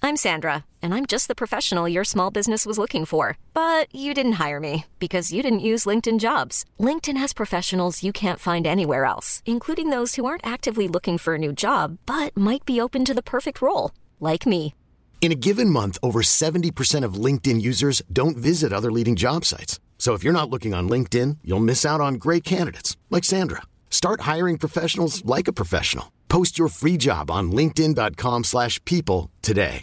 I'm Sandra, and I'm just the professional your small business was looking for. But you didn't hire me because you didn't use LinkedIn Jobs. LinkedIn has professionals you can't find anywhere else, including those who aren't actively looking for a new job, but might be open to the perfect role, like me. In a given month, over 70% of LinkedIn users don't visit other leading job sites. So if you're not looking on LinkedIn, you'll miss out on great candidates like Sandra. Start hiring professionals like a professional. Post your free job on linkedin.com/people today.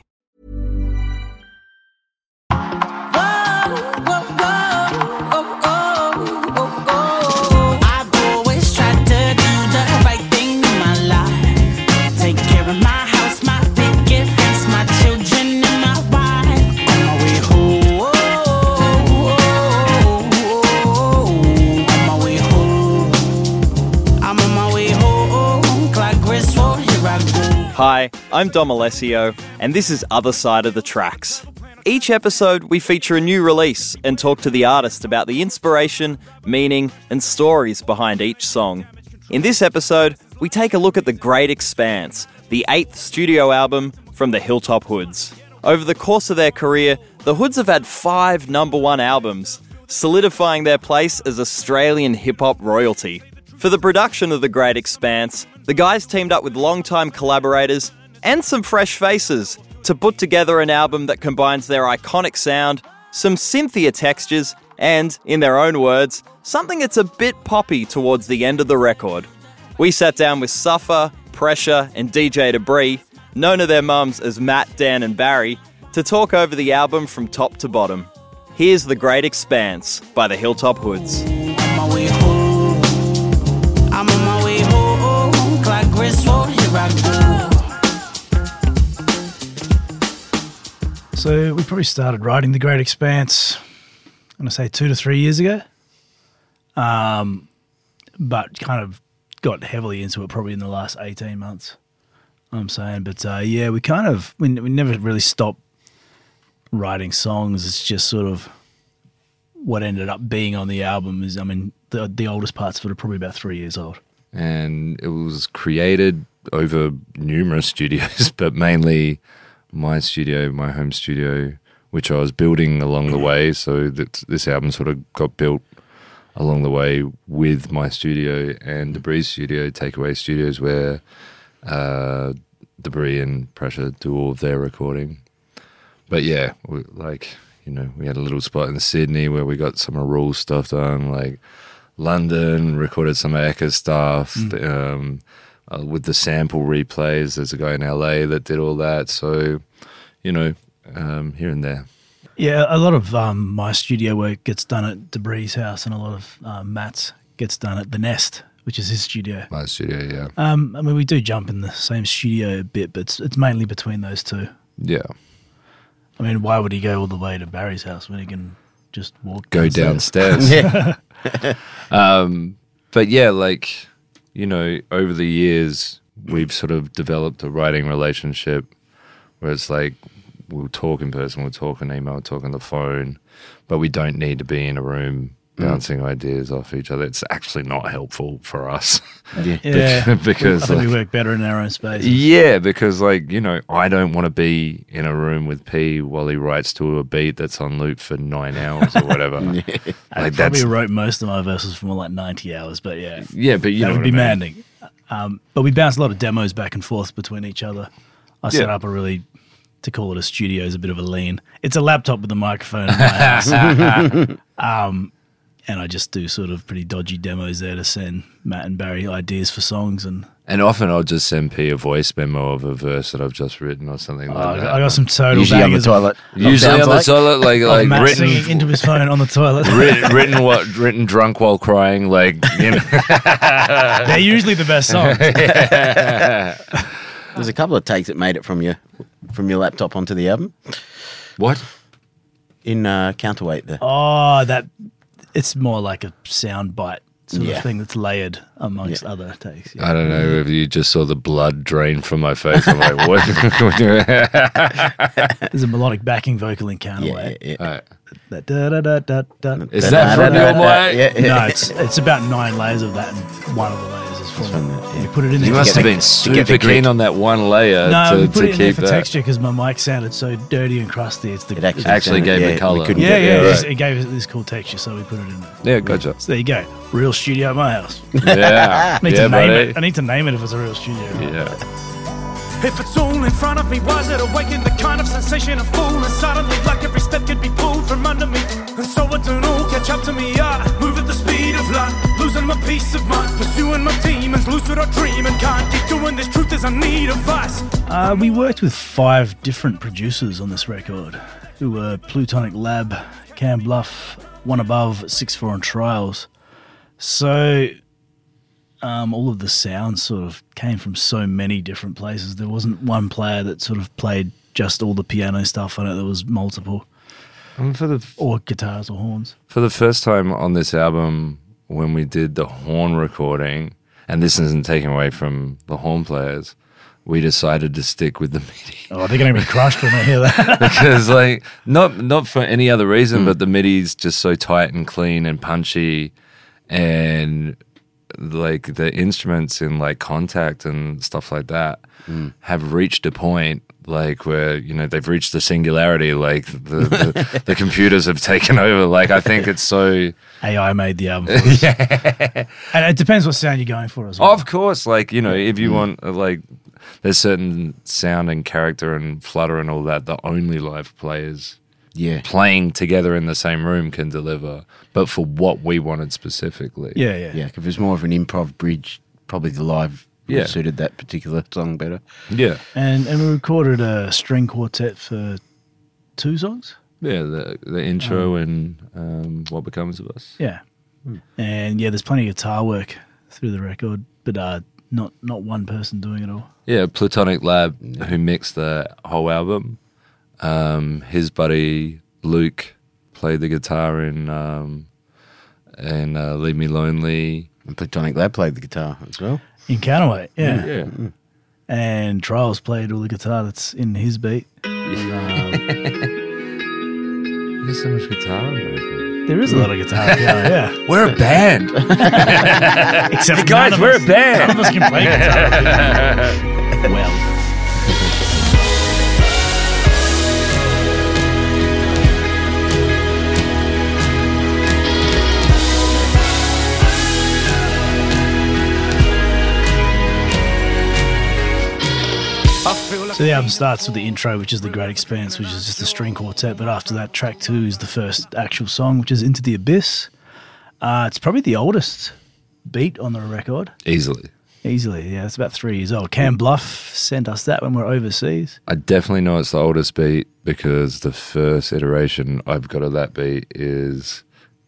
Hi, I'm Dom Alessio, and this is Other Side of the Tracks. Each episode, we feature a new release and talk to the artist about the inspiration, meaning, and stories behind each song. In this episode, we take a look at The Great Expanse, the 8th studio album from the Hilltop Hoods. Over the course of their career, the Hoods have had 5 #1 albums, solidifying their place as Australian hip-hop royalty. For the production of The Great Expanse, the guys teamed up with longtime collaborators and some fresh faces to put together an album that combines their iconic sound, some synthia textures, and, in their own words, something that's a bit poppy towards the end of the record. We sat down with Suffer, Pressure, and DJ Debris, known to their mums as Matt, Dan, and Barry, to talk over the album from top to bottom. Here's The Great Expanse by the Hilltop Hoods. I'm on my way home, clock graceful, here I go. So we probably started writing The Great Expanse, I'm going to say 2 to 3 years ago, but kind of got heavily into it probably in the last 18 months, I'm saying. But yeah, we never really stopped writing songs. It's just sort of what ended up being on the album is, I mean, the oldest parts of it are probably about 3 years old. And it was created over numerous studios, but mainly my studio, my home studio, which I was building along the way. So this album sort of got built along the way with my studio and Debris studio, Takeaway Studios, where Debris and Pressure do all of their recording. But yeah, we had a little spot in Sydney where we got some of Rule's stuff done, like London, recorded some of Eka's stuff, with the sample replays. There's a guy in LA that did all that. So, here and there. Yeah, a lot of my studio work gets done at Debris' house, and a lot of Matt's gets done at The Nest, which is his studio. My studio, yeah. I mean, we do jump in the same studio a bit, but it's mainly between those two. Yeah. I mean, why would he go all the way to Barry's house when he can just go downstairs? Yeah. But yeah, over the years, we've sort of developed a writing relationship where it's like we'll talk in person, we'll talk on email, we'll talk on the phone, but we don't need to be in a room bouncing ideas off each other. It's actually not helpful for us. Yeah. Because I think we work better in our own space. Yeah, because I don't want to be in a room with P while he writes to a beat that's on loop for 9 hours or whatever. I probably wrote most of my verses for more like 90 hours, but yeah. Yeah, but that would be maddening. But we bounce a lot of demos back and forth between each other. I set up to call it a studio is a bit of a lean. It's a laptop with a microphone in my house. And I just do sort of pretty dodgy demos there to send Matt and Barry ideas for songs. And often I'll just send P a voice memo of a verse that I've just written or something like that. I got some total Usually on the toilet. Usually on the toilet, like Matt written singing into his phone on the toilet. written drunk while crying, like, They're usually the best songs. There's a couple of takes that made it from your laptop onto the album. What? In Counterweight there. Oh, it's more like a sound bite sort of thing that's layered amongst other takes. Yeah. I don't know if you just saw the blood drain from my face. I'm like, what? There's a melodic backing vocal in Counterweight. Yeah. That da da da da da. Is that from your way? No, it's about 9 layers of that, and one of the layers is from that. You put it in there. You must have been super keen on that one layer No, we to put it in there keep for that. texture because my mic sounded so dirty and crusty. It Actually gave it colour. It gave it this cool texture, so we put it in there. Yeah, gotcha. So there you go. Real studio at my house. Yeah, I need yeah, to name buddy. it. I need to name it if it's a real studio. Yeah. If it's all in front of me, was it awaken the kind of sensation of full? And suddenly, like every step could be pulled from under me. And so it don't all catch up to me. I move at the speed of light, losing my peace of mind, pursuing my demons, lucid or dreaming. Can't keep doing this, truth is I need advice. We worked with 5 different producers on this record, who were Plutonic Lab, Cam Bluff, One Above, 6-4 and Trials. So all of the sounds sort of came from so many different places. There wasn't one player that sort of played just all the piano stuff on it. There was multiple, or guitars or horns. For the first time on this album, when we did the horn recording, and this isn't taken away from the horn players, we decided to stick with the MIDI. Oh, they're going to be crushed when they hear that. Because, like, not for any other reason, but the MIDI's just so tight and clean and punchy, and like the instruments in like Contact and stuff like that have reached a point like where, you know, they've reached the singularity, like the computers have taken over. Like, I think it's so AI made the album for us. And it depends what sound you're going for as well. Of course, like, you know, if you want, like, there's certain sound and character and flutter and all that only live players playing together in the same room can deliver, but for what we wanted specifically. Yeah, if it was more of an improv bridge, probably the live suited that particular song better. Yeah. And we recorded a string quartet for 2 songs. Yeah, the intro and What Becomes of Us. Yeah. And yeah, there's plenty of guitar work through the record, but not one person doing it all. Yeah, Plutonic Lab, who mixed the whole album. His buddy Luke played the guitar in Leave Me Lonely. And Plutonic Lab played the guitar as well. In Counterweight, yeah. Yeah. And Trials played all the guitar that's in his beat. There's so much guitar in it. There is a lot of guitar piano, yeah. We're a band. Except Hey guys, none of we're us- a band. None of us can play guitar. Well. So the album starts with the intro, which is The Great Expanse, which is just a string quartet. But after that, track 2 is the first actual song, which is Into the Abyss. It's probably the oldest beat on the record. Easily. Yeah. It's about 3 years old. Cam Bluff sent us that when we were overseas. I definitely know it's the oldest beat because the first iteration I've got of that beat is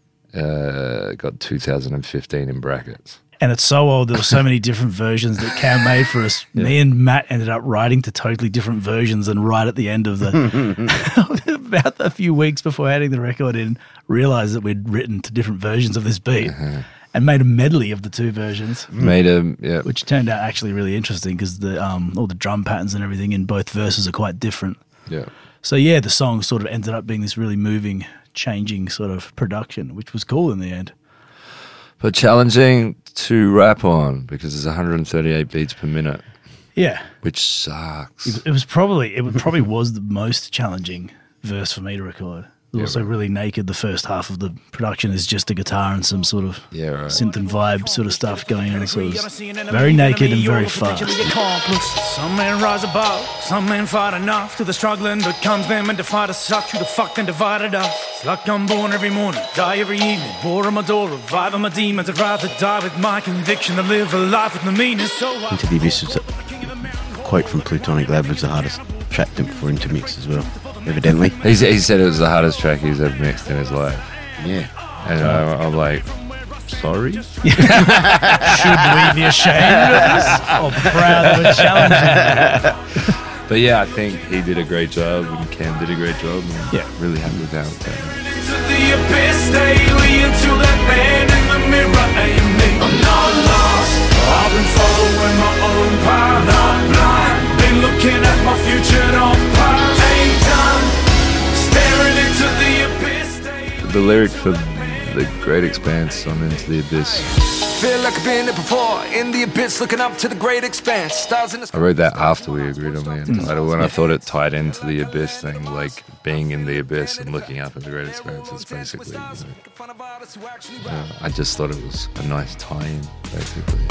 got 2015 in brackets. And it's so old, there were so many different versions that Cam made for us. Yeah. Me and Matt ended up writing to totally different versions, and right at the end of the, about a few weeks before adding the record in, realised that we'd written to different versions of this beat and made a medley of the 2 versions. Which turned out actually really interesting because all the drum patterns and everything in both verses are quite different. Yeah. So yeah, the song sort of ended up being this really moving, changing sort of production, which was cool in the end. But challenging to rap on because it's 138 beats per minute. Yeah. Which sucks. It probably was the most challenging verse for me to record. It was also really naked. The first half of the production is just a guitar and some sort of synth and vibe sort of stuff going on. So it was very naked and very fast. Some men rise above, some men fight enough to the struggling becomes them and defy to suck who the fuck then divided us. It's like I'm born every morning, die every evening, war on my door, reviving my demons. I'd rather die with my conviction than live a life with no meaning. So Into the Abyss was a quote from Plutonic Lab was the hardest track for him to mix as well. Evidently, he said it was the hardest track he's ever mixed in his life. Yeah, and I'm like, sorry. Should we be ashamed of this or proud of a challenge? But yeah, I think he did a great job and Cam did a great job. And really happy with that. Into the abyss daily until that man in the mirror ain't me. I'm not lost. I've been following my own path. Not blind. Been looking at my future, not past. Ain't done. Staring into the abyss. the lyric for The Great Expanse on Into the Abyss. Feel like I've been there before, in the abyss, looking up to the great expanse. Stars in the I wrote that after we agreed on the title, and I thought it tied into the abyss thing, like being in the abyss and looking up at the great expanse. It's basically, I just thought it was a nice tie-in, basically.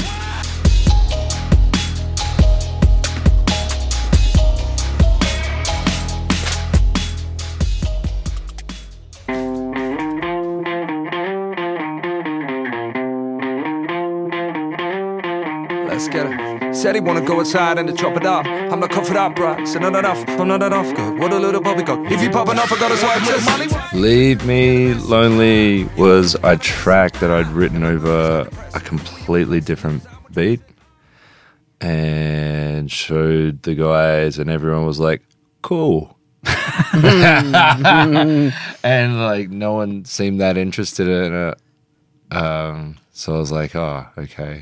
Let's get it. Said he wanna go outside and to chop it up. I'm not comfort up, bruh. Said not enough, I'm not enough. Good. What a little Bobby got. If you popping off, I got his wife with money. Leave Me Lonely was a track that I'd written over a completely different beat and showed the guys, and everyone was like, cool. And like no one seemed that interested in it. So I was like, oh, okay.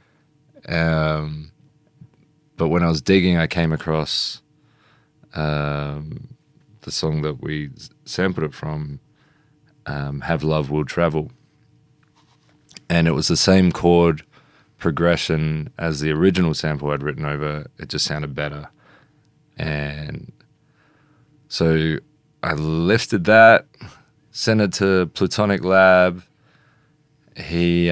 But when I was digging, I came across the song that we sampled it from, Have Love Will Travel. And it was the same chord progression as the original sample I'd written over. It just sounded better. And so I lifted that, sent it to Plutonic Lab. He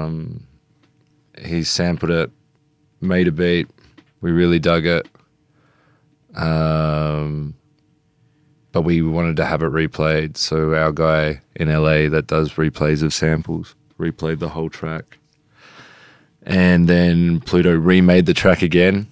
sampled it, made a beat. We really dug it. But we wanted to have it replayed. So our guy in LA that does replays of samples replayed the whole track. And then Pluto remade the track again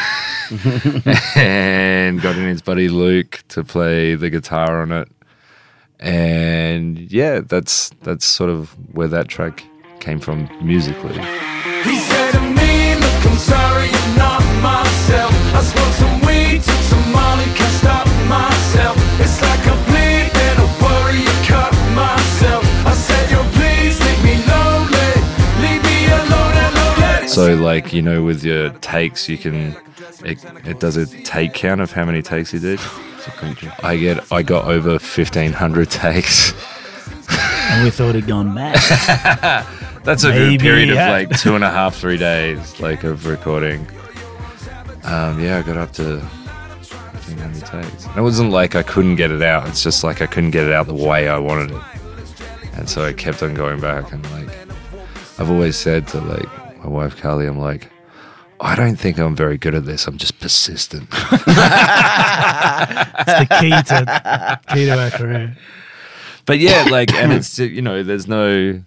and got in his buddy Luke to play the guitar on it. And yeah, that's sort of where that track came from musically. He said to me, look, I'm sorry, I'm not myself. I smoked some weed, took some Molly, can't stop myself. It's like I bleed, then I worry, I cut myself. I said, yo, please leave me lonely, leave me alone and lonely. So like, you know, with your takes, you can, it does a take count of how many takes you did. I got over 1,500 takes. And we thought he'd gone mad. That's a period of like 2.5, 3 days, like of recording. Yeah, I got up to 1,500 takes. And it wasn't like I couldn't get it out. It's just like I couldn't get it out the way I wanted it. And so I kept on going back. And like, I've always said to like my wife Carly, I'm like, I don't think I'm very good at this. I'm just persistent. It's the key to our career. But yeah, like, and it's, you know, there's no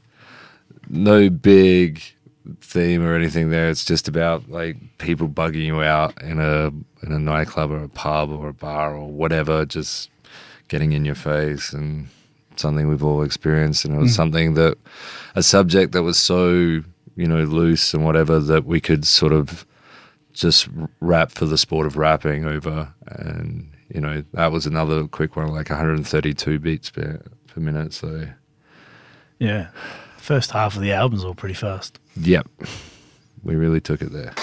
big theme or anything there. It's just about like people bugging you out in a nightclub or a pub or a bar or whatever, just getting in your face, and something we've all experienced. And it was something that, a subject that was so, you know, loose and whatever, that we could sort of just rap for the sport of rapping over. And, you know, that was another quick one, like 132 beats per minute. So yeah, first half of the album's all pretty fast. Yep, we really took it there.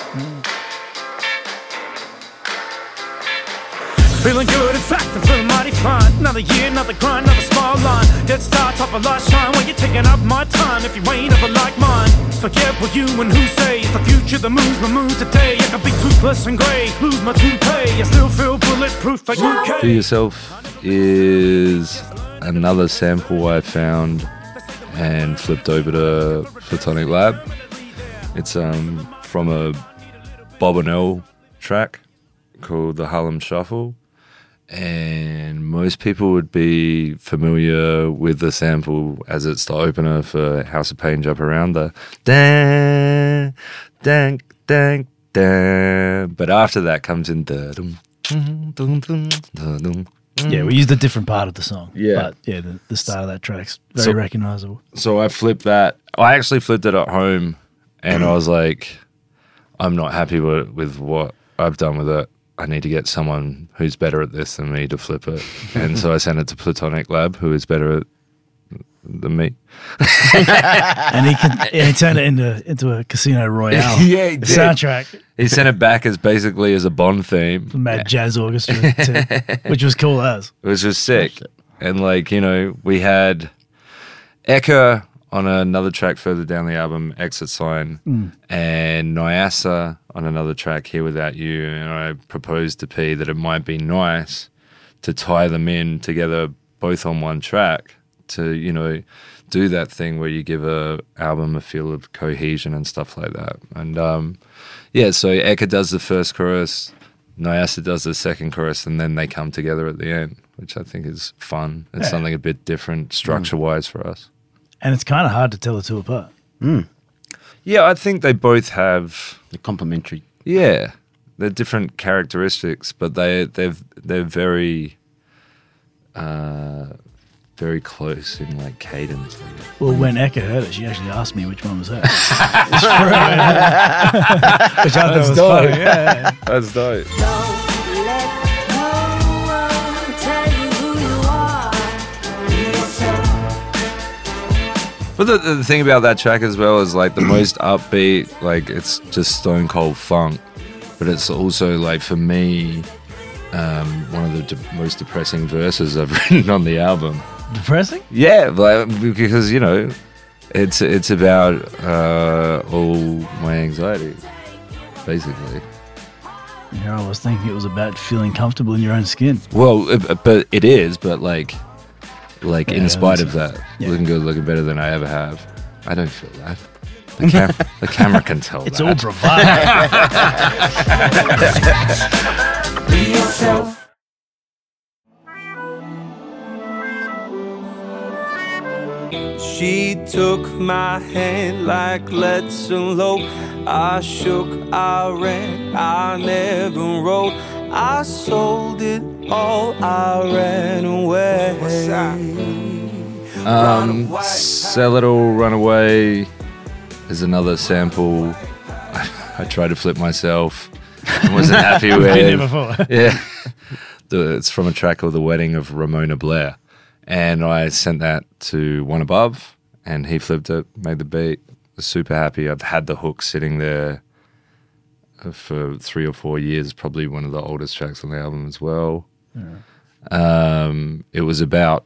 Feeling good, in fact, I'm feeling mighty fine. Another year, another grind, another smile line. Dead star, top of last shine. When you're taking up my time, if you ain't ever like mine. Forget what you and who says. The future, the moves, my mood today. I can be toothless and grey, lose my toupee. I still feel bulletproof like UK. Do Yourself is another sample I found and flipped over to Plutonic Lab. It's from a Bob and L track called the Harlem Shuffle. And most people would be familiar with the sample as it's the opener for House of Pain, Jump Around, the dang, dang, dang, dang. But after that comes in the Yeah, we used a different part of the song. Yeah. But yeah, the start of that track's very recognizable. So I flipped that. I actually flipped it at home, and I was like, I'm not happy with what I've done with it. I need to get someone who's better at this than me to flip it. And so I sent it to Plutonic Lab, who is better than me. And he turned it into a Casino Royale. Yeah, he did. Soundtrack. He sent it back as basically as a Bond theme. Mad Jazz Orchestra, too, which was cool as. It was just sick. And like, you know, we had Eka on another track further down the album, Exit Sign, and Nyasa on another track, Here Without You. And I proposed to P that it might be nice to tie them in together both on one track to, you know, do that thing where you give a album a feel of cohesion and stuff like that. And so Eka does the first chorus, Nyasa does the second chorus, and then they come together at the end, which I think is fun. It's something a bit different structure-wise for us. And it's kind of hard to tell the two apart. Yeah, I think they both have... They're complementary. Yeah, they're different characteristics, but they're very... very close in like cadence. Well, when Eka heard it, she actually asked me which one was her. Which I thought was funny. Yeah. That's dope. But the thing about that track as well is like the most upbeat, like it's just stone cold funk, but it's also like for me one of the most depressing verses I've written on the album. Depressing? Yeah, like, because you know, it's about all my anxiety, basically. Yeah, I was thinking it was about feeling comfortable in your own skin. Well, but it is, but like in spite of that, looking good, looking better than I ever have. I don't feel that. The camera can tell it's that. all bravado. Be yourself. She took my hand like let's elope. I shook, I ran, I never wrote. I sold it all, I ran away. Sell It All, Run Away is another sample I tried to flip myself. I wasn't happy with. Been there before. Yeah. It's from a track called The Wedding of Ramona Blair. And I sent that to One Above, and he flipped it, made the beat. Was super happy. I've had the hook sitting there for 3 or 4 years, probably one of the oldest tracks on the album as well. Yeah. It was about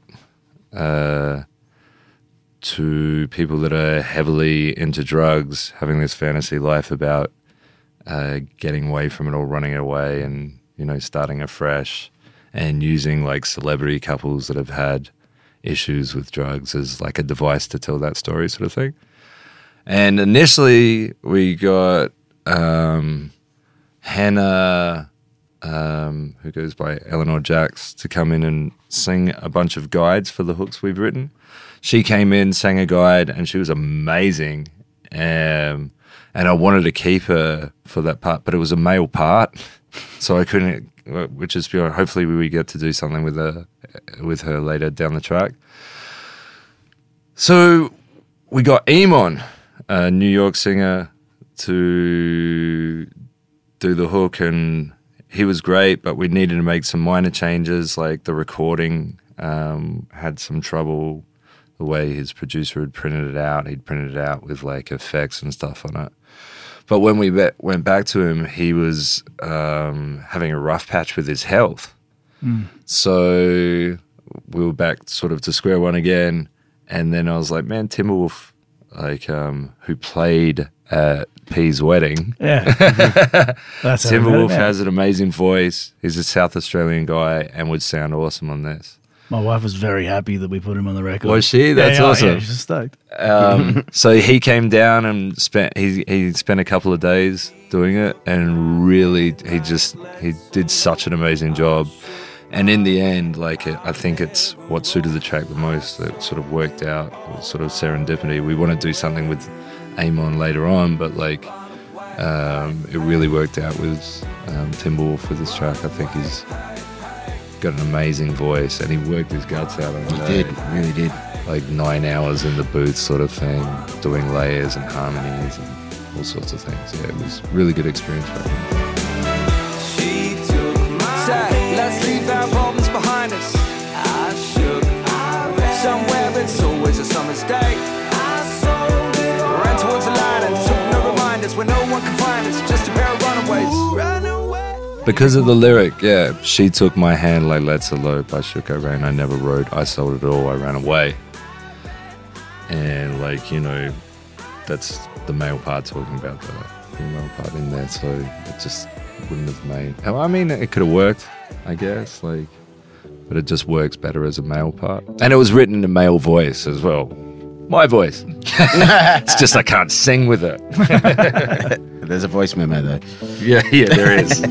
two people that are heavily into drugs, having this fantasy life about getting away from it all, running away, and you know, starting afresh, and using like celebrity couples that have had issues with drugs as like a device to tell that story, sort of thing. And initially we got Hannah, who goes by Eleanor Jax, to come in and sing a bunch of guides for the hooks we've written. She came in, sang a guide, and she was amazing. And I wanted to keep her for that part, but it was a male part, so I couldn't. Which is pure. Hopefully, we get to do something with her later down the track. So we got Eamon, a New York singer, to do the hook, and he was great, but we needed to make some minor changes, like the recording had some trouble. The way his producer had printed it out, he'd printed it out with like effects and stuff on it. But when we went back to him, he was having a rough patch with his health. So we were back sort of to square one again. And then I was like, man, Timberwolf, like who played at P's wedding. Yeah. That's Timberwolf has an amazing voice. He's a South Australian guy and would sound awesome on this. My wife was very happy that we put him on the record. Was she? That's awesome. Yeah, she's stoked. So he came down and spent a couple of days doing it, and really he did such an amazing job. And in the end, like I think it's what suited the track the most. That sort of worked out. It was sort of serendipity. We want to do something with Eamon later on, but like it really worked out with Timberwolf with this track. I think he's got an amazing voice, and he worked his guts out on it. He did, really did. Like 9 hours in the booth sort of thing, doing layers and harmonies and all sorts of things. Yeah, it was a really good experience for him. She took my hand. Let's leave our problems behind us. I shook, I ran. Somewhere it's always a summer's day. I sold it all. Ran towards the light and took no reminders where no one can find us, just a pair of runaways. Because of the lyric, yeah. She took my hand like let's elope. I shook, I ran, I never rode. I sold it all, I ran away. and like, you know, that's the male part talking about the female part in there, so it just wouldn't have made. I mean, it could have worked, I guess, like, but it just works better as a male part. And it was written in a male voice as well. My voice. It's just I can't sing with it. There's a voice memo though. Yeah, there is.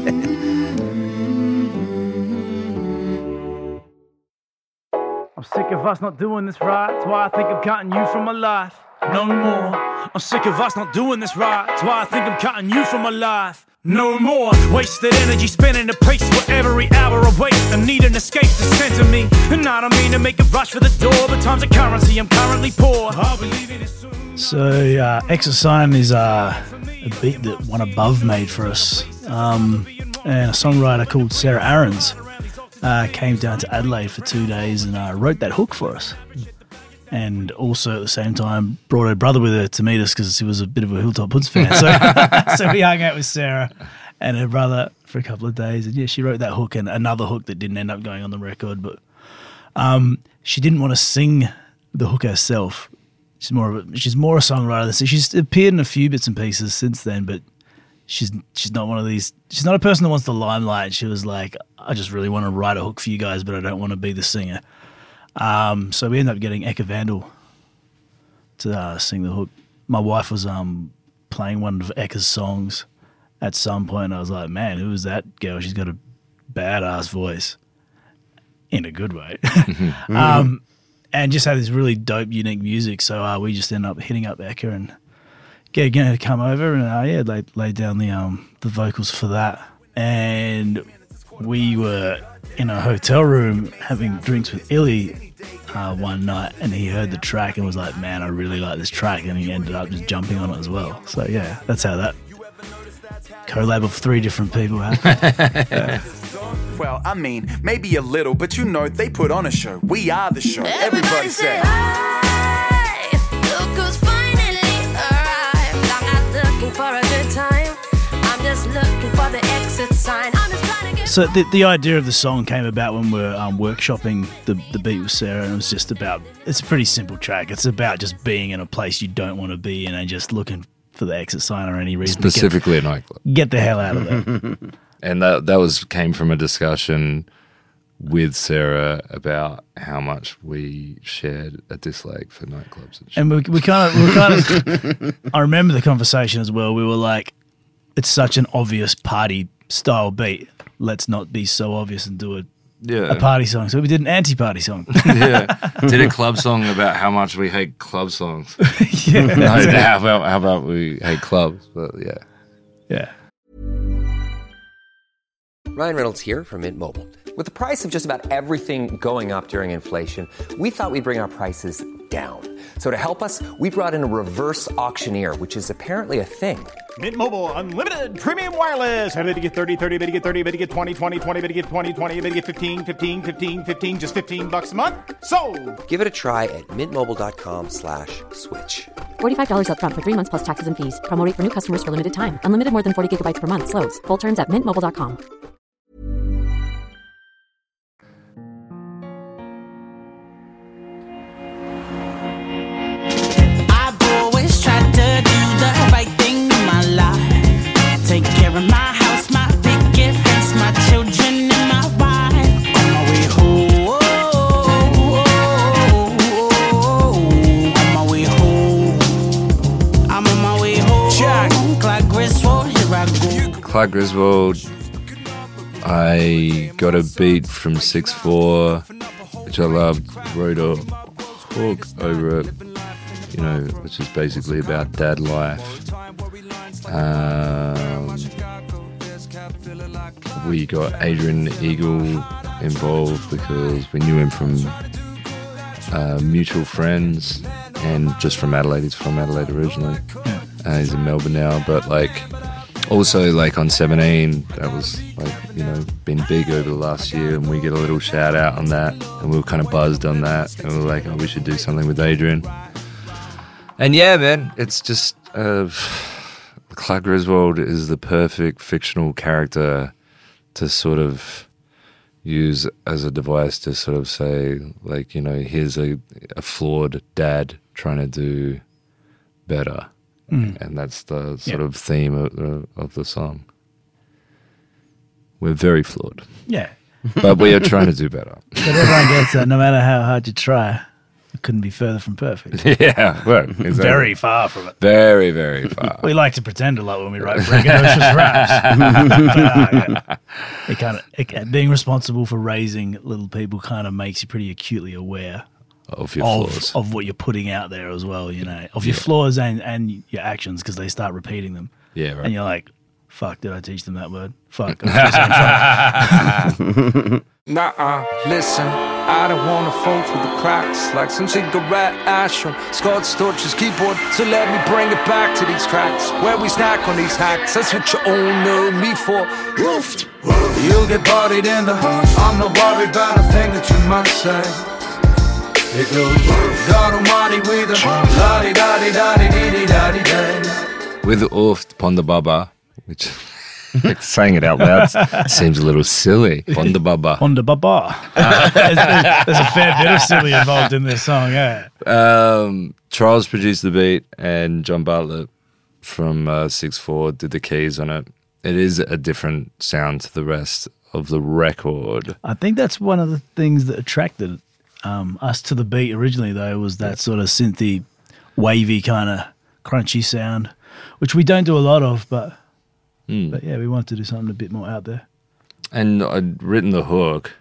I'm sick of us not doing this right. That's why I think I'm cutting you from my life. No more. I'm sick of us not doing this right. That's why I think I'm cutting you from my life. No more. Wasted energy spinning a pace where every hour I wait. I need an escape to center me. And I don't mean to make a rush for the door, but time's a currency, I'm currently poor. I'll be leaving it soon. So, Exercise is a beat that One Above made for us. And a songwriter called Sarah Aarons came down to Adelaide for 2 days and wrote that hook for us. And also at the same time brought her brother with her to meet us because he was a bit of a Hilltop Hoods fan. So we hung out with Sarah and her brother for a couple of days. And yeah, she wrote that hook and another hook that didn't end up going on the record. But she didn't want to sing the hook herself. She's more a songwriter. So she's appeared in a few bits and pieces since then, but she's not one of these. She's not a person that wants the limelight. She was like, I just really want to write a hook for you guys, but I don't want to be the singer. So we ended up getting Eka Vandal to sing the hook. My wife was playing one of Eka's songs at some point. I was like, man, who is that girl? She's got a badass voice in a good way. And just had this really dope, unique music. So we just ended up hitting up Eka and getting her to come over and lay down the vocals for that. And we were in a hotel room having drinks with Illy one night, and he heard the track and was like, man, I really like this track, and he ended up just jumping on it as well. So yeah, that's how that collab of 3 different people happened. Yeah. Well, I mean, maybe a little, but you know, they put on a show. We are the show. Everybody say, hi, look who's finally arrived. I'm not looking for a good time, I'm just looking for the exit sign. I'm just trying to get. So the idea of the song came about when we were workshopping the beat with Sarah, and it was just about, it's a pretty simple track. It's about just being in a place you don't want to be in and just looking for the exit sign or any reason. Specifically a nightclub. Get the hell out of there. And that came from a discussion with Sarah about how much we shared a dislike for nightclubs. And we kind of I remember the conversation as well. We were like, it's such an obvious party style beat. Let's not be so obvious and do a party song. So we did an anti-party song. Yeah, did a club song about how much we hate club songs. Yeah. No, how about we hate clubs? But yeah. Ryan Reynolds here from Mint Mobile. With the price of just about everything going up during inflation, we thought we'd bring our prices down. So to help us, we brought in a reverse auctioneer, which is apparently a thing. Mint Mobile Unlimited Premium Wireless. How to get 30, 30, bit to get 30, bit to get 20, 20, 20, bit to get 20, 20, bit to get 15, 15, 15, 15, just $15 a month? Sold! Give it a try at mintmobile.com/switch. $45 up front for 3 months plus taxes and fees. Promo rate for new customers for limited time. Unlimited more than 40 gigabytes per month. Slows full terms at mintmobile.com. Take care of my house, my picket fence, my children and my wife. On my way home, on my way home. I'm on my way home. Jack. Clyde Griswold, here I go. Clyde Griswold, I got a beat from 6'4", which I loved, wrote a hook over it, you know, which is basically about dad life. We got Adrian Eagle involved because we knew him from mutual friends and just from Adelaide. He's from Adelaide originally. He's in Melbourne now, but like also like on 17, that was like, you know, been big over the last year, and we get a little shout out on that, and we were kind of buzzed on that, and we were like, oh, we should do something with Adrian. And yeah, man, it's just Clyde Griswold is the perfect fictional character to sort of use as a device to sort of say, like, you know, here's a flawed dad trying to do better. And that's the sort of theme of the song. We're very flawed. Yeah. But we are trying to do better. But everyone gets that, no matter how hard you try. It couldn't be further from perfect. Yeah, well, exactly. Very far from it. Very, very far. We like to pretend a lot when we write braggadocious raps. But, being responsible for raising little people kind of makes you pretty acutely aware of your flaws, of what you're putting out there as well. You know, of your flaws and your actions, because they start repeating them. Yeah, right. And you're like, "Fuck, did I teach them that word? Fuck." I'm still saying fuck. Nah, listen, I don't wanna fall through the cracks like some cigarette ash on Scott Storch's keyboard. So let me bring it back to these tracks where we snack on these hacks. That's what you all know me for. Woofed. You'll get bodied in the hood. I'm not worried about a thing that you must say. It goes God Almighty with a la-di-da-di-da-di-di-di-da-di-day. With Ooft Ponda Baba, which saying it out loud seems a little silly. Ponda Baba. Ponda Baba. There's a fair bit of silly involved in this song, yeah. Charles produced the beat, and John Bartlett from 6'4" did the keys on it. It is a different sound to the rest of the record. I think that's one of the things that attracted us to the beat originally, though, was that sort of synthy, wavy kind of crunchy sound, which we don't do a lot of, but yeah, we wanted to do something a bit more out there. And I'd written the hook,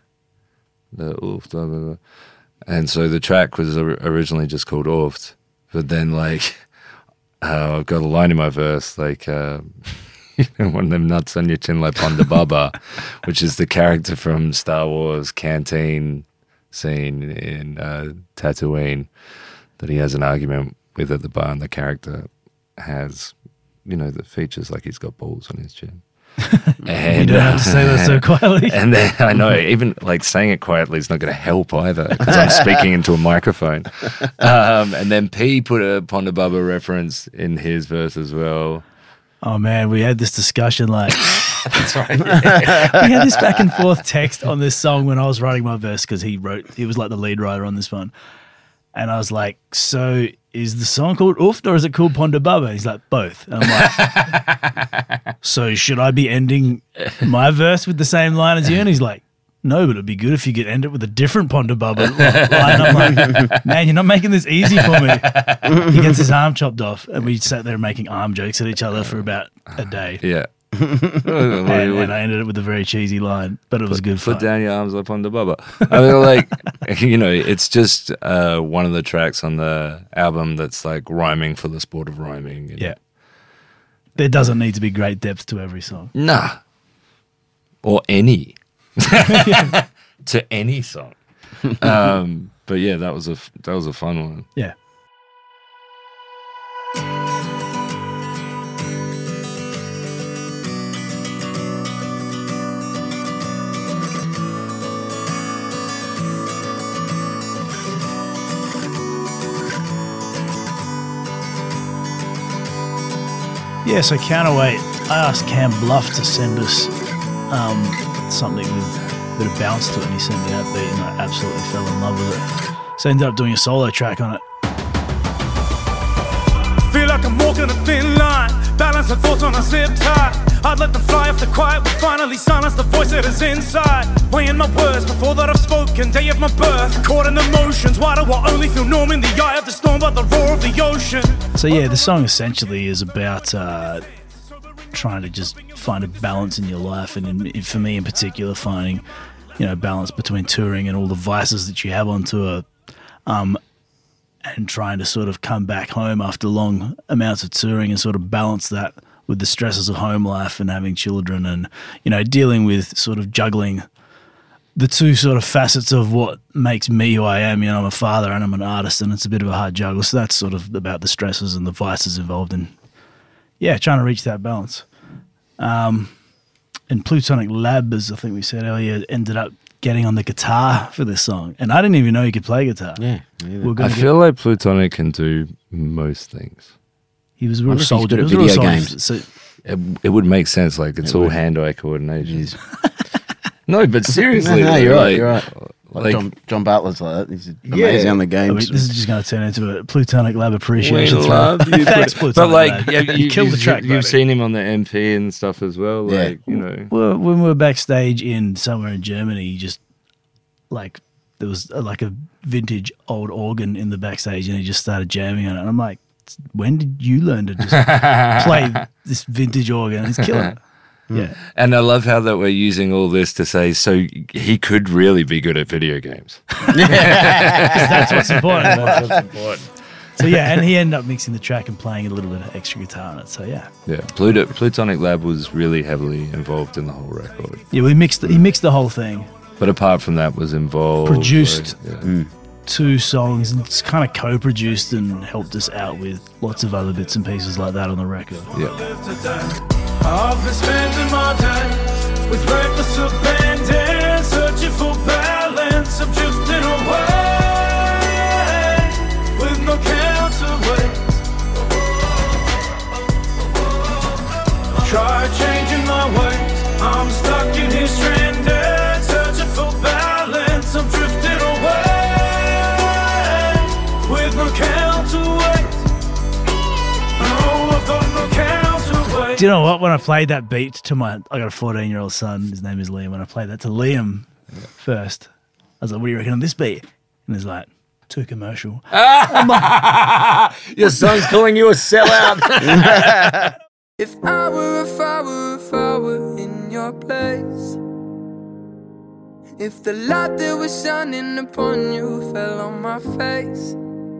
and so the track was originally just called Ooft, but then like I've got a line in my verse like one of them nuts on your chin like Ponda Baba, which is the character from Star Wars canteen scene in Tatooine that he has an argument with at the bar, and the character has, you know, the features like he's got balls on his chin. And, you don't have to say that so quietly. And then, I know, even like saying it quietly is not going to help either, because I'm speaking into a microphone. And then P put a Ponda Baba reference in his verse as well. Oh man, we had this discussion like that's right. We had this back and forth text on this song when I was writing my verse, because he was like the lead writer on this one. And I was like, so is the song called Ooft or is it called Ponda Baba? And he's like, both. And I'm like, so should I be ending my verse with the same line as you? And he's like, no, but it'd be good if you could end it with a different Ponda Baba line. I'm like, man, you're not making this easy for me. He gets his arm chopped off, and we sat there making arm jokes at each other for about a day. Yeah. and I ended it with a very cheesy line, but it was good fun. Put down your arms like Ponda Baba. I mean, like, you know, it's just one of the tracks on the album that's like rhyming for the sport of rhyming. Yeah. There doesn't need to be great depth to every song. Nah. Or any. To any song. But yeah, that was a fun one. Yeah. Yeah, so Counterweight, I asked Cam Bluff to send us something with a bit of bounce to it, and he sent me that beat, and I absolutely fell in love with it. So I ended up doing a solo track on it. Feel like I'm walking a thin line, balance and thoughts on a zip tie. I'd let them fly off the quiet, but finally silence the voice that is inside. Weighing my words before that I've spoken, day of my birth. Caught in emotions, why do I only feel numb in the eye of the storm by the roar of the ocean? So yeah, the song essentially is about trying to just find a balance in your life, and for me in particular, finding, you know, balance between touring and all the vices that you have on tour, and trying to sort of come back home after long amounts of touring and sort of balance that with the stresses of home life and having children, and, you know, dealing with sort of juggling the two sort of facets of what makes me who I am. You know, I'm a father and I'm an artist, and it's a bit of a hard juggle. So that's sort of about the stresses and the vices involved in, yeah, trying to reach that balance. And Plutonic Lab, as I think we said earlier, ended up getting on the guitar for this song. And I didn't even know he could play guitar. Yeah. I feel like Plutonic can do most things. He was a real soldier. Good at video games. So it would make sense. Like, it's all hand-eye coordination. No, but seriously, No, you're right. You're right. Like, John Bartlett's like that. He's amazing on the games. I mean, this is just going to turn into a Plutonic Lab appreciation. We love you, Thanks, but Plutonic like, Lab. You killed the track. You've seen him on the MP and stuff as well. Like, you know, when we were backstage in somewhere in Germany, just like there was like a vintage old organ in the backstage, and he just started jamming on it. And I'm like, when did you learn to just play this vintage organ? He's killing it. Yeah. And I love how that we're using all this to say, so he could really be good at video games. That's what's important. So yeah, and he ended up mixing the track and playing a little bit of extra guitar on it. So yeah. Yeah. Plutonic Lab was really heavily involved in the whole record. Yeah, he mixed the whole thing. But apart from that, was involved. Produced 2 songs, and it's kind of co-produced and helped us out with lots of other bits and pieces like that on the record. Yeah. I've been spending my days with reckless abandon, searching for balance. I'm drifting away with no counterweight. Try changing my ways. I'm stuck in his stranded, searching for balance. I'm drifting away with no counterweight. No, I've got no counterweight. Do you know what? When I played that beat to I got a 14-year-old son, his name is Liam. When I played that to Liam first, I was like, what do you reckon on this beat? And he's like, too commercial. Your son's calling you a sellout. If I were in your place, if the light that was shining upon you fell on my face,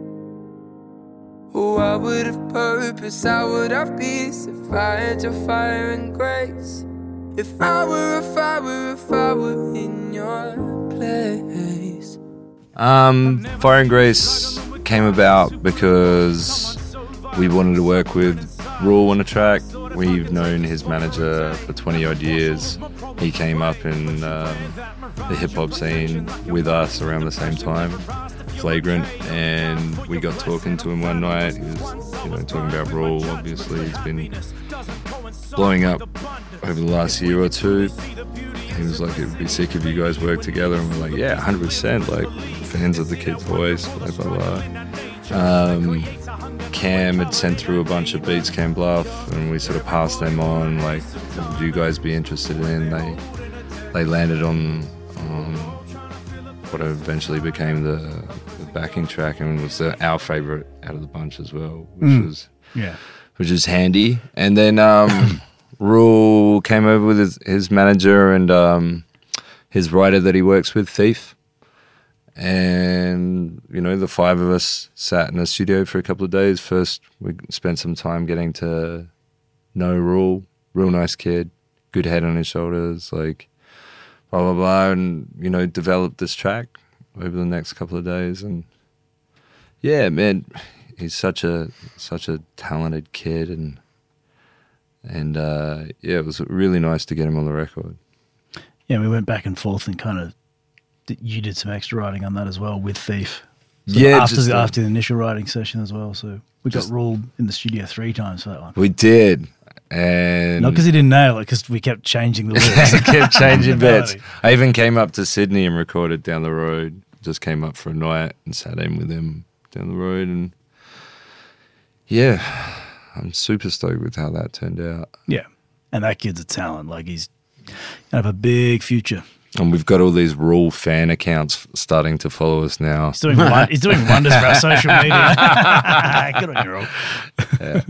oh, I would have purpose, I would have peace if I had your fire and grace. If I were in your place. Fire and Grace came about because we wanted to work with Rule on a track. We've known his manager for 20 odd years. He came up in the hip hop scene with us around the same time. Flagrant, and we got talking to him one night. He was, talking about Rule. Obviously, he's been blowing up over the last year or two. He was like, "It'd be sick if you guys worked together." And we're like, "Yeah, 100%." Like, fans of the kid's voice, blah blah blah. Cam had sent through a bunch of beats, Cam Bluff, and we sort of passed them on. Like, would you guys be interested in? They landed on what eventually became the backing track, and was our favorite out of the bunch as well, which is handy. And then Rule came over with his manager and his writer that he works with, Thief, and the 5 of us sat in the studio for a couple of days. First, we spent some time getting to know Rule. Real nice kid, good head on his shoulders, like blah blah blah, and developed this track over the next couple of days. And yeah, man, he's such a talented kid, and it was really nice to get him on the record. Yeah, we went back and forth, and kind of you did some extra writing on that as well with Thief. So after the initial writing session as well. So we got Ruled in the studio 3 times for that one. We did. And not because he didn't nail it, because we kept changing the lyrics. Kept changing bits. I even came up to Sydney and recorded down the road. Just came up for a night and sat in with him down the road. And yeah, I'm super stoked with how that turned out. Yeah, and that kid's a talent. Like, he's going to have a big future. And we've got all these Rule fan accounts starting to follow us now. He's doing wonders for our social media. Good on you, Rule. Yeah.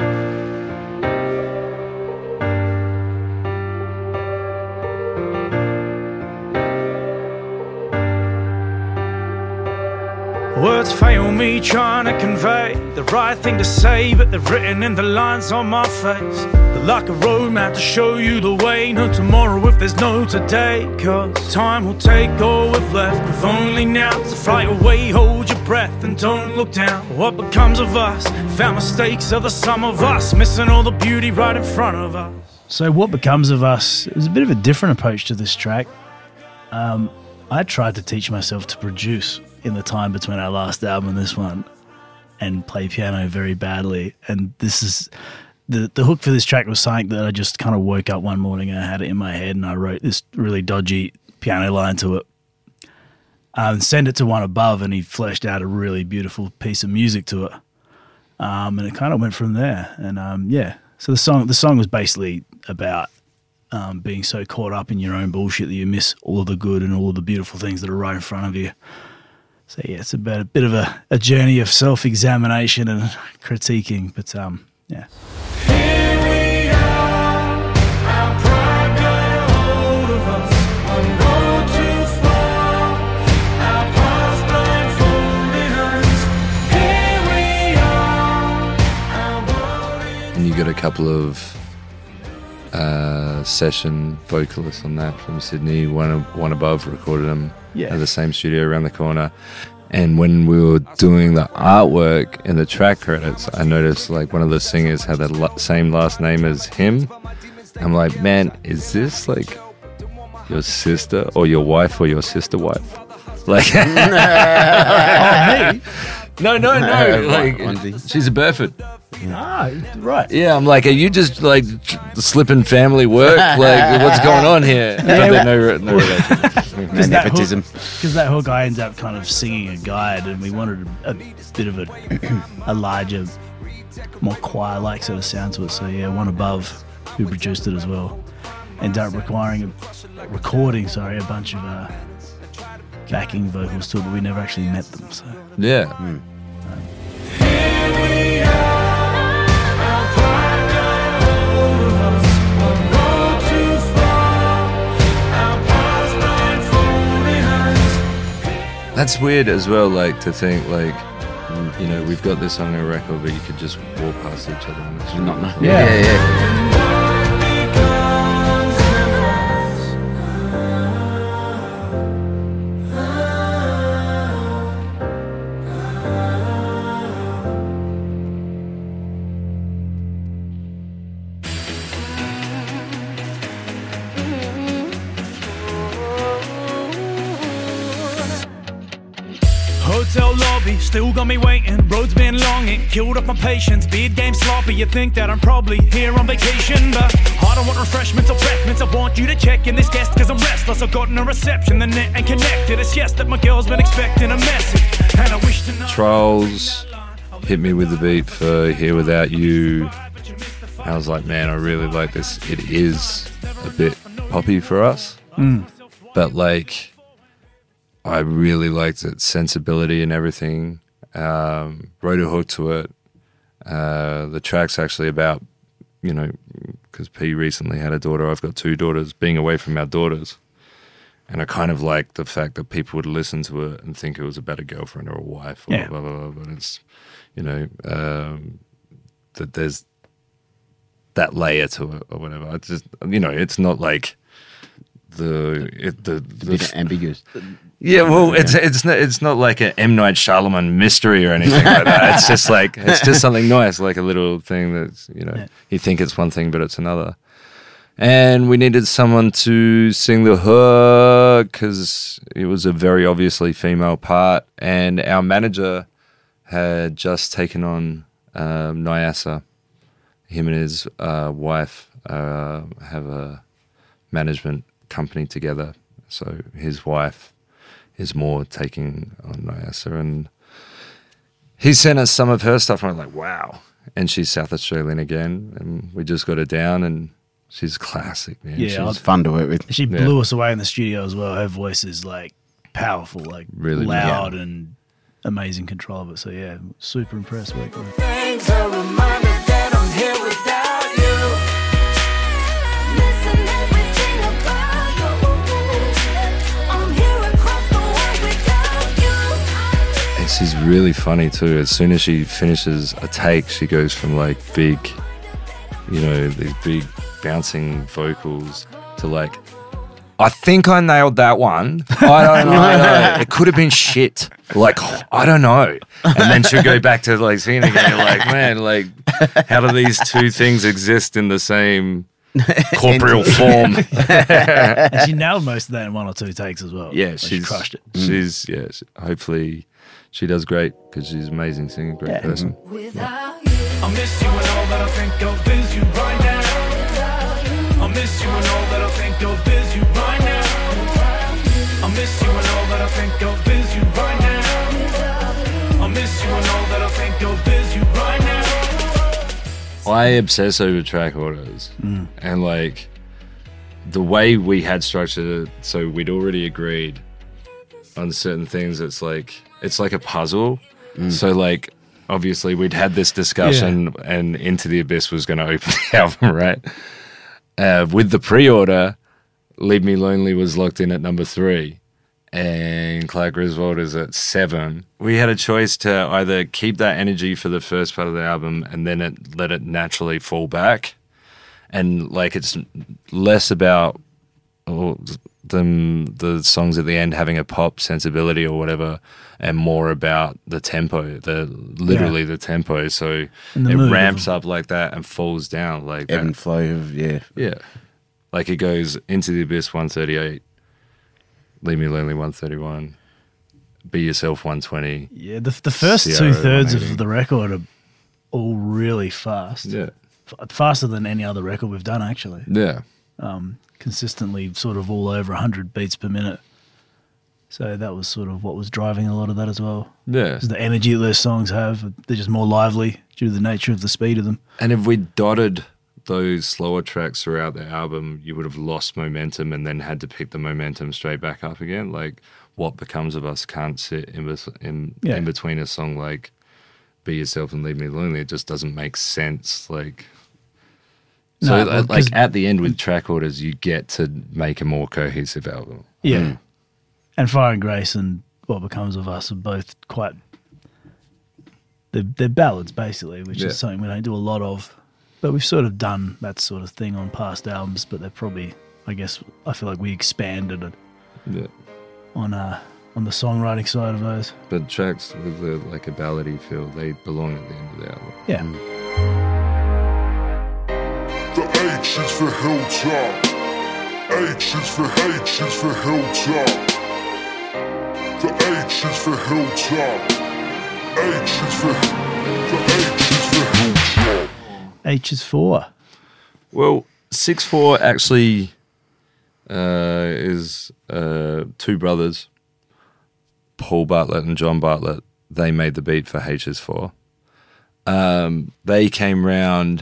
Words fail me trying to convey the right thing to say, but they're written in the lines on my face. They're like a roadmap to show you the way. No tomorrow if there's no today, cause time will take all we've left. We've only now to fly away. Hold your breath and don't look down. What becomes of us? Found mistakes are the sum of us, missing all the beauty right in front of us. So What Becomes of Us, it was a bit of a different approach to this track. I tried to teach myself to produce in the time between our last album and this one, and play piano very badly. And this is the hook for this track was something that I just kind of woke up one morning and I had it in my head, and I wrote this really dodgy piano line to it. Send it to One Above, and he fleshed out a really beautiful piece of music to it. And it kind of went from there. And so the song was basically about being so caught up in your own bullshit that you miss all of the good and all of the beautiful things that are right in front of you. So yeah, it's about a bit of a journey of self-examination and critiquing, but yeah. Here we are, our pride got hold of us. One road too far, our past blindfolding us. Here we are, our world is... And you got a couple of session vocalists on that from Sydney. One Above recorded them at the same studio around the corner. And when we were doing the artwork in the track credits, I noticed like one of the singers had the same last name as him. I'm like, man, is this like your sister or your wife or your sister wife? Like, me? No. Like, she's a Burford. Ah, right. Yeah, I'm like, are you just like slipping family work? Like, what's going on here? Yeah, no relation. Nepotism. Because that hook, I ends up kind of singing a guide, and we wanted a bit of a larger, more choir-like sort of sound to it. So yeah, One Above, who produced it as well, ended up recording a bunch of backing vocals to it, but we never actually met them. So yeah. That's weird as well, like, to think, like, you know, we've got this on a record, but you could just walk past each other and it's not nothing. Yeah. Hotel lobby, still got me waiting. Road's been long, it killed up my patience. Beard game sloppy, you think that I'm probably here on vacation, but I don't want refreshments or breakfast. I want you to check in this guest, cause I'm restless. I've gotten a reception, the net ain't connected. It's yes that my girl's been expecting a message, and I wish to know. Trials hit me with the beat for Here Without You. I was like, man, I really like this. It is a bit poppy for us, but like, I really liked its sensibility and everything. Wrote a hook to it. The track's actually about, you know, because P recently had a daughter. I've got 2 daughters, being away from our daughters. And I kind of liked the fact that people would listen to it and think it was about a girlfriend or a wife or blah, blah, blah. But it's, you know, that there's that layer to it or whatever. It's just, you know, it's not like the bit ambiguous. Yeah, well, it's not like an M. Night Shyamalan mystery or anything like that. It's just like, it's just something nice, like a little thing that's, you know, you think it's one thing, but it's another. And we needed someone to sing the hook because it was a very obviously female part. And our manager had just taken on Nyasa. Him and his wife have a management company together. So his wife is more taking on Nyasa, and he sent us some of her stuff, and I was like, wow. And she's South Australian again, and we just got her down, and she's classic, man. Yeah, She's fun to work with. She blew us away in the studio as well. Her voice is like powerful, like really loud and amazing control of it. So yeah, super impressed working with her. Things a reminder that I'm here without you. Missing everything about you. I'm here across the world without you. And she's really funny too. As soon as she finishes a take, she goes from like big, you know, these big bouncing vocals to like, I think I nailed that one. I don't know. It could have been shit. Like, I don't know. And then she'll go back to like singing again. You're like, man, like, how do these two things exist in the same corporeal form? She nailed most of that in 1 or 2 takes as well. Yeah, Like, she crushed it. Hopefully she does great because she's an amazing singer, great person. Without you. I miss you and all that I think of is you right now. I miss you and all that I think of is you right now. I miss you and all that I think of is you right now. I miss you and all that I think of is you right now. I obsess over track orders, and like the way we had structured it, so we'd already agreed on certain things. It's like a puzzle. So like obviously we'd had this discussion, and Into the Abyss was going to open the album, right? With the pre-order, Leave Me Lonely was locked in at number 3. And Clark Griswold is at 7. We had a choice to either keep that energy for the first part of the album and then let it naturally fall back. And like it's less about the songs at the end having a pop sensibility or whatever, and more about the tempo, the tempo. So it ramps up like that and falls down like ebb that. and flow of Yeah. Like it goes Into the Abyss 138. Leave Me Lonely 131, Be Yourself 120. Yeah, the first Sierra 2/3 of 180. the record are all really fast. Yeah. Faster than any other record we've done, actually. Yeah. Consistently sort of all over 100 beats per minute. So that was sort of what was driving a lot of that as well. Yeah. 'Cause the energy that those songs have, they're just more lively due to the nature of the speed of them. And if we dotted those slower tracks throughout the album, you would have lost momentum and then had to pick the momentum straight back up again. Like What Becomes of Us can't sit in between a song like Be Yourself and Leave Me Lonely. It just doesn't make sense. Like at the end with track orders, you get to make a more cohesive album. Yeah. And Fire and Grace and What Becomes of Us are both quite... They're ballads, basically, which is something we don't do a lot of. But we've sort of done that sort of thing on past albums, but they're probably, I guess, I feel like we expanded it on the songwriting side of those. But tracks with a ballady feel, they belong at the end of the album. Yeah. The H is for Hilltop. H is for Hilltop. The H is for Hilltop. H is for Hilltop. H is for? Well, 6'4" actually is 2 brothers, Paul Bartlett and John Bartlett. They made the beat for H is for. They came round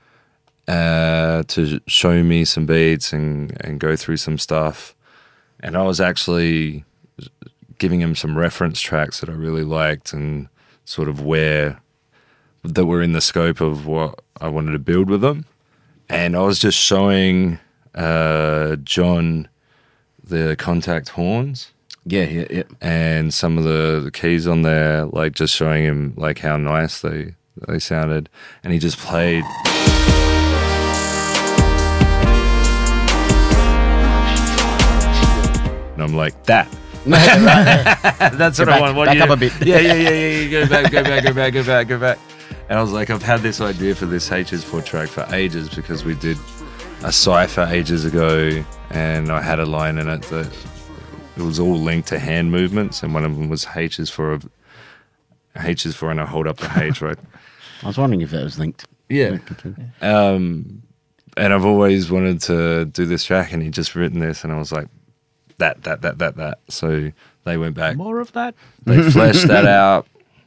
to show me some beats and go through some stuff. And I was actually giving him some reference tracks that I really liked and sort of that were in the scope of what I wanted to build with them. And I was just showing John the Contact horns. Yeah. And some of the keys on there, like just showing him like how nice they sounded. And he just played. And I'm like, that. That's what I want. Back up a bit. Yeah. Go back. And I was like, I've had this idea for this H is for track for ages because we did a cypher ages ago and I had a line in it that it was all linked to hand movements and one of them was H is for and I hold up the H, right? I was wondering if that was linked. Yeah. And I've always wanted to do this track and he'd just written this and I was like, that. So they went back. More of that? They fleshed that out.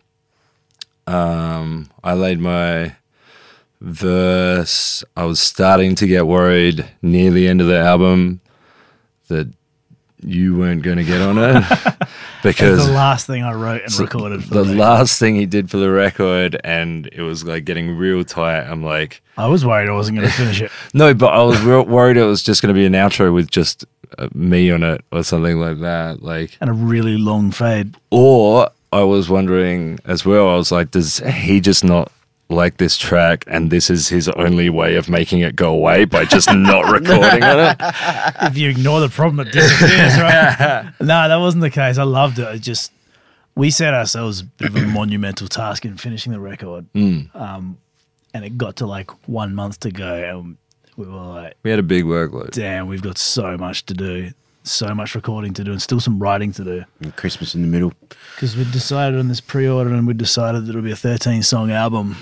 I laid my verse. I was starting to get worried near the end of the album that you weren't going to get on it because it's the last thing I wrote and recorded for the last thing he did for the record, and it was like getting real tight. I'm like, I was worried I wasn't going to finish it. No, but I was worried it was just going to be an outro with just me on it or something like that, like and a really long fade. Or I was wondering as well, I was like, does he just not like this track and this is his only way of making it go away by just not recording on it? If you ignore the problem, it disappears, right? No, that wasn't the case. I loved it. It just, we set ourselves a bit of a monumental task in finishing the record. And it got to like 1 month to go and we were like, we had a big workload. Damn, we've got so much to do. So much recording to do and still some writing to do. And Christmas in the middle. Because we decided on this pre-order and we decided that it'll be a 13-song album.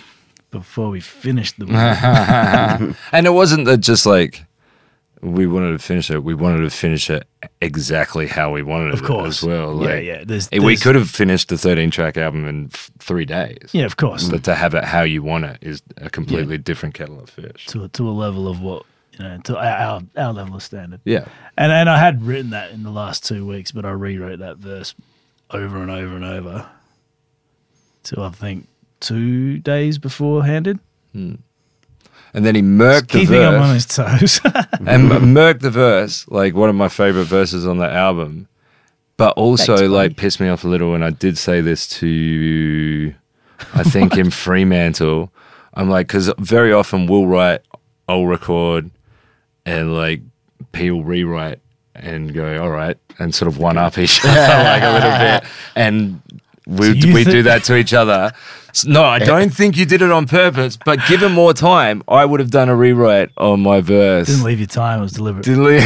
before we finished the movie. And it wasn't that just like we wanted to finish it. We wanted to finish it exactly how we wanted Of course. it as well. Like, Yeah. we could have finished the 13-track album in 3 days. Yeah, of course. But to have it how you want it is a completely different kettle of fish. To a level of what, to our level of standard. Yeah. And I had written that in the last 2 weeks, but I rewrote that verse over and over and over till I think 2 days before Handed. And then he murked the Keeping him verse. on his toes. And murked the verse, like one of my favorite verses on the album. But also, Thanks, buddy. pissed me off a little. And I did say this to, I think, in Fremantle. I'm like, because very often we'll write, I'll record, and like P will rewrite and go, all right, and sort of one up each other like a little bit. And we do that to each other. No, I don't think you did it on purpose, but given more time, I would have done a rewrite on my verse. Didn't leave you time, it was deliberate. Didn't leave.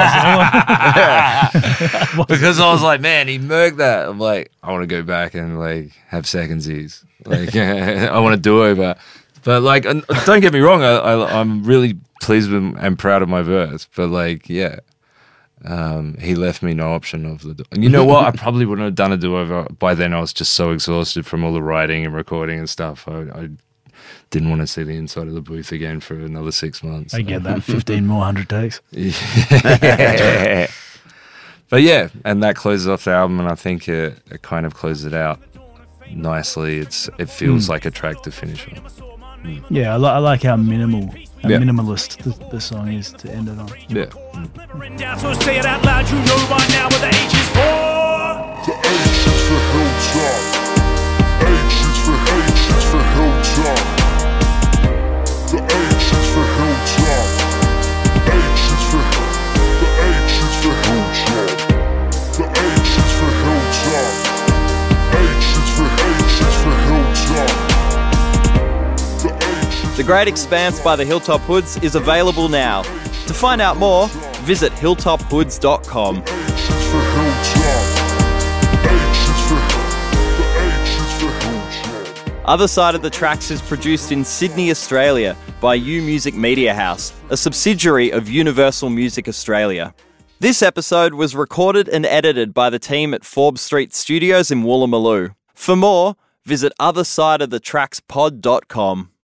I wasn't. Because I was like, man, he murked that. I'm like, I want to go back and like have secondsies. Like, I want to do over. But like, and don't get me wrong, I'm really pleased with and proud of my verse. But like, yeah. He left me no option of the. And you know what? I probably wouldn't have done a do-over. By then, I was just so exhausted from all the writing and recording and stuff. I didn't want to see the inside of the booth again for another 6 months. I get that. 15 more 100 takes. Yeah. But yeah, and that closes off the album, and I think it kind of closes it out nicely. It feels like a track to finish on. Yeah, I like how minimalist the song is to end it on. Yeah. Down, so say it out loud, you know by now what the H is for. The H is for Hilltop. H is for Hilltop. The H is for Hilltop. H is for Hilltop. The H is for Hilltop. H is for Hilltop. The Great Expanse by the Hilltop Hoods is available now. To find out more, visit hilltophoods.com. Other Side of the Tracks is produced in Sydney, Australia by U Music Media House, a subsidiary of Universal Music Australia. This episode was recorded and edited by the team at Forbes Street Studios in Woolloomooloo. For more, visit othersideofthetrackspod.com.